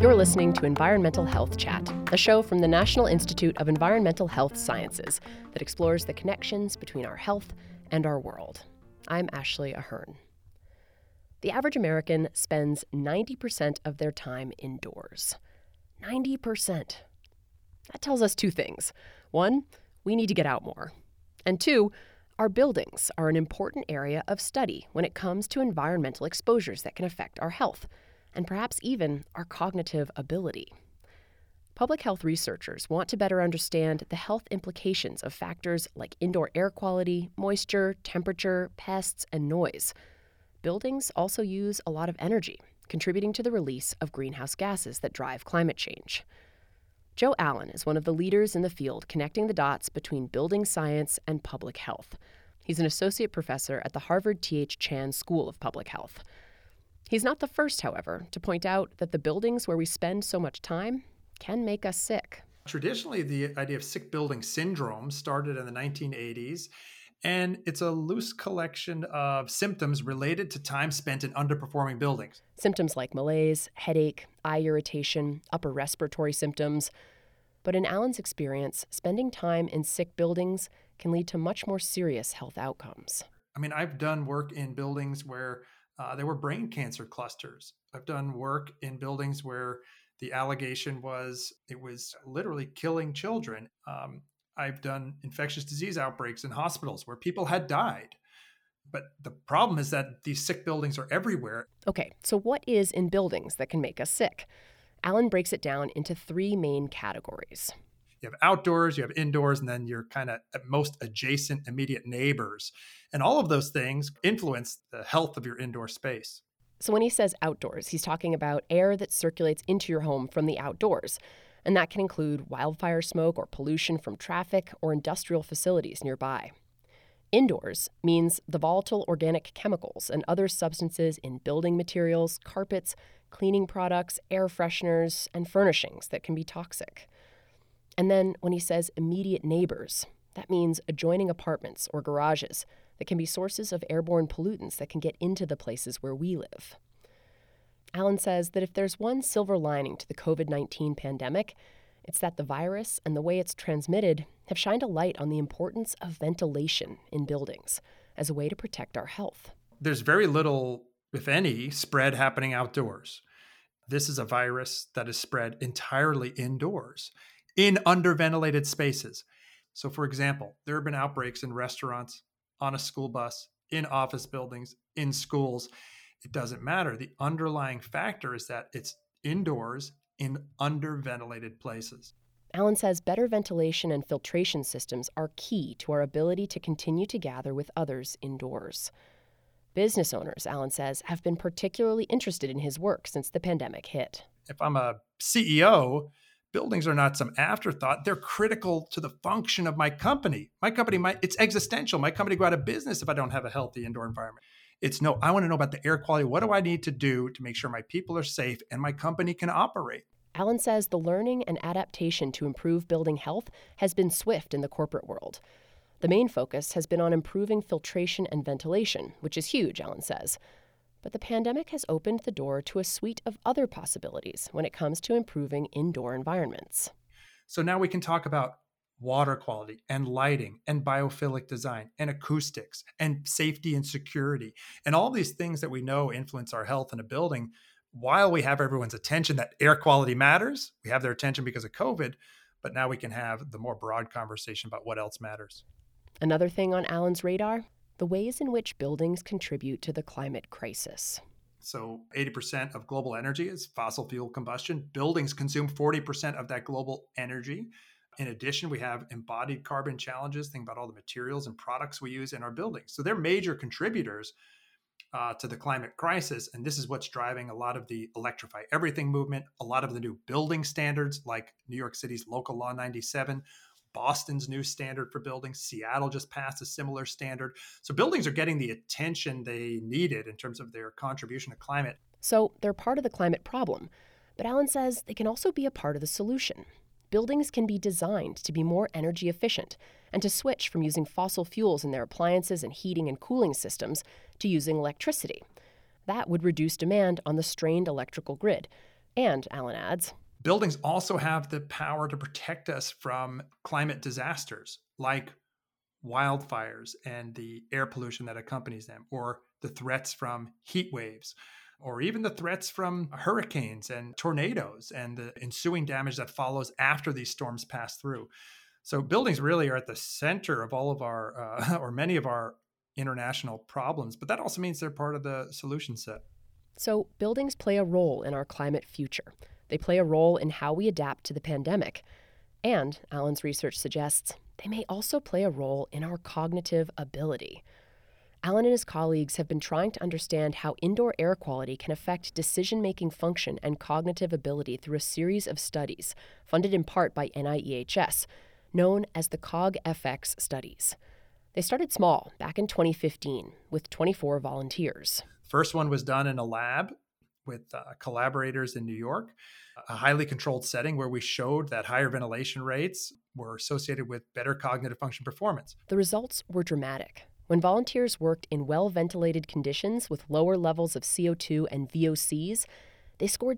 You're listening to Environmental Health Chat, a show from the National Institute of Environmental Health Sciences that explores the connections between our health and our world. I'm Ashley Ahern. The average American spends 90% of their time indoors. 90%. That tells us two things. One, we need to get out more. And two, our buildings are an important area of study when it comes to environmental exposures that can affect our health, and perhaps even our cognitive ability. Public health researchers want to better understand the health implications of factors like indoor air quality, moisture, temperature, pests, and noise. Buildings also use a lot of energy, contributing to the release of greenhouse gases that drive climate change. Joe Allen is one of the leaders in the field connecting the dots between building science and public health. He's an associate professor at the Harvard T.H. Chan School of Public Health. He's not the first, however, to point out that the buildings where we spend so much time can make us sick. Traditionally, the idea of sick building syndrome started in the 1980s, and it's a loose collection of symptoms related to time spent in underperforming buildings. Symptoms like malaise, headache, eye irritation, upper respiratory symptoms. But in Allen's experience, spending time in sick buildings can lead to much more serious health outcomes. I've done work in buildings where there were brain cancer clusters. I've done work in buildings where the allegation was it was literally killing children. I've done infectious disease outbreaks in hospitals where people had died. But the problem is that these sick buildings are everywhere. Okay, so what is in buildings that can make us sick? Allen breaks it down into three main categories. You have outdoors, you have indoors, and then your kind of at most adjacent immediate neighbors. And all of those things influence the health of your indoor space. So when he says outdoors, he's talking about air that circulates into your home from the outdoors. And that can include wildfire smoke or pollution from traffic or industrial facilities nearby. Indoors means the volatile organic chemicals and other substances in building materials, carpets, cleaning products, air fresheners, and furnishings that can be toxic. And then when he says immediate neighbors, that means adjoining apartments or garages that can be sources of airborne pollutants that can get into the places where we live. Allen says that if there's one silver lining to the COVID-19 pandemic, it's that the virus and the way it's transmitted have shined a light on the importance of ventilation in buildings as a way to protect our health. There's very little, if any, spread happening outdoors. This is a virus that is spread entirely indoors, in underventilated spaces. So, for example, there have been outbreaks in restaurants, on a school bus, in office buildings, in schools. It doesn't matter. The underlying factor is that it's indoors in underventilated places. Allen says better ventilation and filtration systems are key to our ability to continue to gather with others indoors. Business owners, Allen says, have been particularly interested in his work since the pandemic hit. If I'm a CEO, buildings are not some afterthought. They're critical to the function of my company. It's existential. My company go out of business if I don't have a healthy indoor environment. I want to know about the air quality. What do I need to do to make sure my people are safe and my company can operate? Allen says the learning and adaptation to improve building health has been swift in the corporate world. The main focus has been on improving filtration and ventilation, which is huge, Allen says. But the pandemic has opened the door to a suite of other possibilities when it comes to improving indoor environments. So now we can talk about water quality and lighting and biophilic design and acoustics and safety and security and all these things that we know influence our health in a building. While we have everyone's attention that air quality matters, we have their attention because of COVID, but now we can have the more broad conversation about what else matters. Another thing on Allen's radar, the ways in which buildings contribute to the climate crisis. So 80% of global energy is fossil fuel combustion. Buildings consume 40% of that global energy. In addition, we have embodied carbon challenges. Think about all the materials and products we use in our buildings. So they're major contributors to the climate crisis. And this is what's driving a lot of the Electrify Everything movement, a lot of the new building standards like New York City's Local Law 97, Boston's new standard for buildings. Seattle just passed a similar standard. So buildings are getting the attention they needed in terms of their contribution to climate. So they're part of the climate problem. But Allen says they can also be a part of the solution. Buildings can be designed to be more energy efficient and to switch from using fossil fuels in their appliances and heating and cooling systems to using electricity. That would reduce demand on the strained electrical grid, And, Alan adds, buildings also have the power to protect us from climate disasters like wildfires and the air pollution that accompanies them, or the threats from heat waves, or even the threats from hurricanes and tornadoes and the ensuing damage that follows after these storms pass through. So buildings really are at the center of all of our, or many of our international problems, but that also means they're part of the solution set. So buildings play a role in our climate future. They play a role in how we adapt to the pandemic. And, Alan's research suggests, they may also play a role in our cognitive ability. Alan and his colleagues have been trying to understand how indoor air quality can affect decision-making function and cognitive ability through a series of studies, funded in part by NIEHS, known as the COG-FX studies. They started small, back in 2015, with 24 volunteers. First one was done in a lab with collaborators in New York, a highly controlled setting where we showed that higher ventilation rates were associated with better cognitive function performance. The results were dramatic. When volunteers worked in well-ventilated conditions with lower levels of CO2 and VOCs, they scored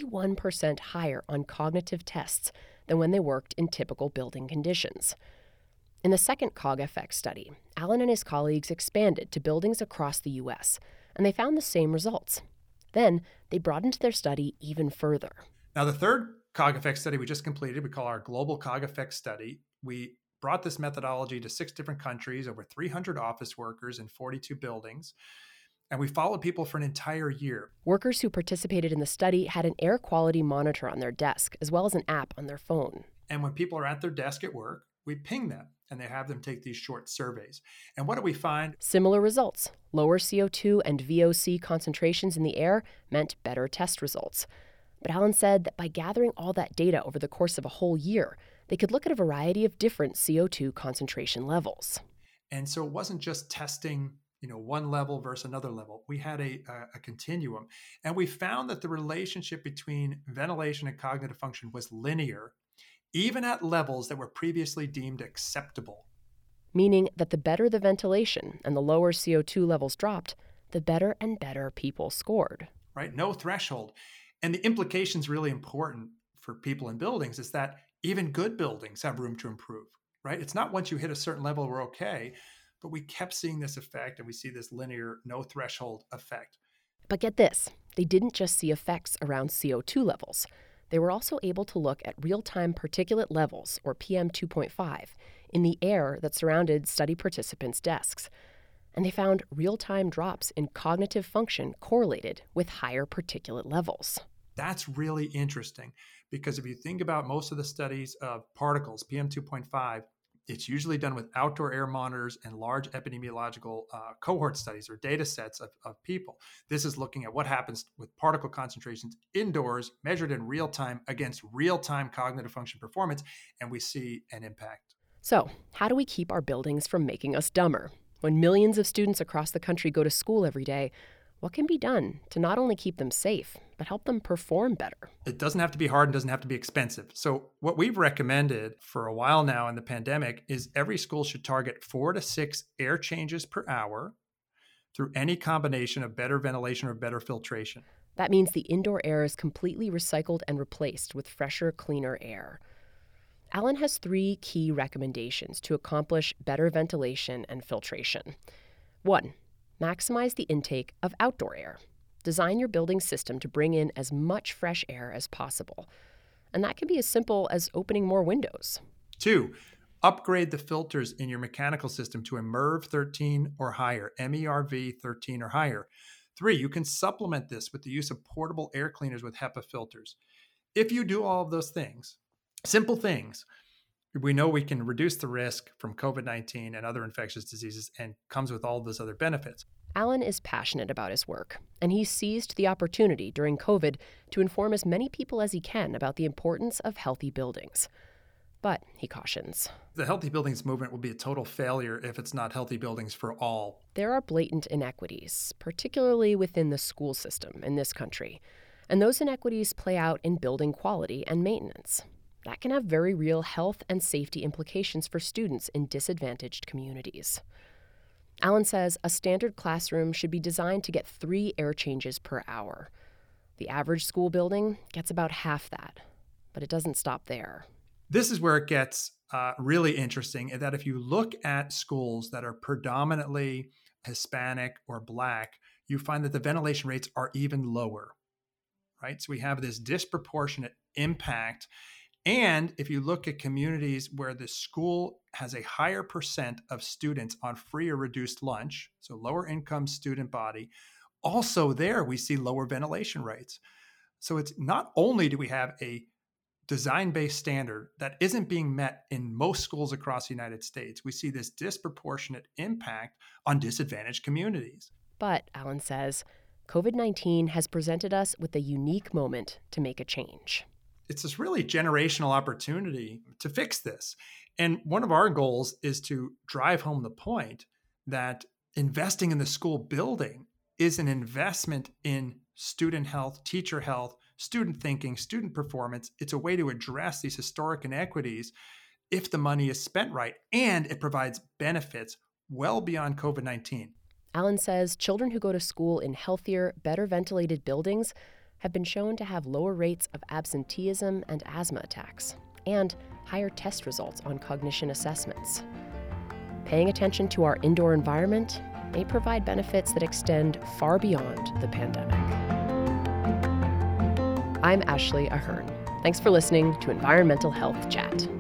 61% higher on cognitive tests than when they worked in typical building conditions. In the second COG-FX study, Alan and his colleagues expanded to buildings across the U.S., and they found the same results. Then, they broadened their study even further. Now, the third COG-FX study we just completed, we call our Global COG-FX study. We brought this methodology to 6 different countries, over 300 office workers in 42 buildings, and we followed people for an entire year. Workers who participated in the study had an air quality monitor on their desk, as well as an app on their phone. And when people are at their desk at work, we ping them, and they have them take these short surveys. And what do we find? Similar results. Lower CO2 and VOC concentrations in the air meant better test results. But Alan said that by gathering all that data over the course of a whole year, they could look at a variety of different CO2 concentration levels. And so it wasn't just testing, one level versus another level. We had a continuum. And we found that the relationship between ventilation and cognitive function was linear, even at levels that were previously deemed acceptable. Meaning that the better the ventilation and the lower CO2 levels dropped, the better and better people scored. Right? No threshold. And the implication's really important for people in buildings is that even good buildings have room to improve, right? It's not once you hit a certain level, we're okay, but we kept seeing this effect, and we see this linear, no threshold effect. But get this, they didn't just see effects around CO2 levels. They were also able to look at real-time particulate levels, or PM2.5, in the air that surrounded study participants' desks. And they found real-time drops in cognitive function correlated with higher particulate levels. That's really interesting, because if you think about most of the studies of particles, PM2.5, it's usually done with outdoor air monitors and large epidemiological cohort studies or data sets of people. This is looking at what happens with particle concentrations indoors, measured in real time against real-time cognitive function performance, and we see an impact. So, how do we keep our buildings from making us dumber? When millions of students across the country go to school every day, what can be done to not only keep them safe, but help them perform better? It doesn't have to be hard and doesn't have to be expensive. So what we've recommended for a while now in the pandemic is every school should target 4 to 6 air changes per hour through any combination of better ventilation or better filtration. That means the indoor air is completely recycled and replaced with fresher, cleaner air. Alan has 3 key recommendations to accomplish better ventilation and filtration. 1. Maximize the intake of outdoor air. Design your building system to bring in as much fresh air as possible. And that can be as simple as opening more windows. 2. Upgrade the filters in your mechanical system to a MERV 13 or higher, MERV 13 or higher. 3. You can supplement this with the use of portable air cleaners with HEPA filters. If you do all of those things, simple things, we know we can reduce the risk from COVID-19 and other infectious diseases, and comes with all those other benefits. Alan is passionate about his work, and he seized the opportunity during COVID to inform as many people as he can about the importance of healthy buildings. But, he cautions, the healthy buildings movement will be a total failure if it's not healthy buildings for all. There are blatant inequities, particularly within the school system in this country, and those inequities play out in building quality and maintenance. That can have very real health and safety implications for students in disadvantaged communities. Alan says a standard classroom should be designed to get 3 air changes per hour. The average school building gets about half that, but it doesn't stop there. This is where it gets really interesting, in that if you look at schools that are predominantly Hispanic or Black, you find that the ventilation rates are even lower, right? So we have this disproportionate impact. And if you look at communities where the school has a higher percent of students on free or reduced lunch, so lower income student body, also there we see lower ventilation rates. So it's not only do we have a design-based standard that isn't being met in most schools across the United States, we see this disproportionate impact on disadvantaged communities. But, Alan says, COVID-19 has presented us with a unique moment to make a change. It's this really generational opportunity to fix this. And one of our goals is to drive home the point that investing in the school building is an investment in student health, teacher health, student thinking, student performance. It's a way to address these historic inequities if the money is spent right, and it provides benefits well beyond COVID-19. Alan says children who go to school in healthier, better ventilated buildings have been shown to have lower rates of absenteeism and asthma attacks, and higher test results on cognition assessments. Paying attention to our indoor environment may provide benefits that extend far beyond the pandemic. I'm Ashley Ahern. Thanks for listening to Environmental Health Chat.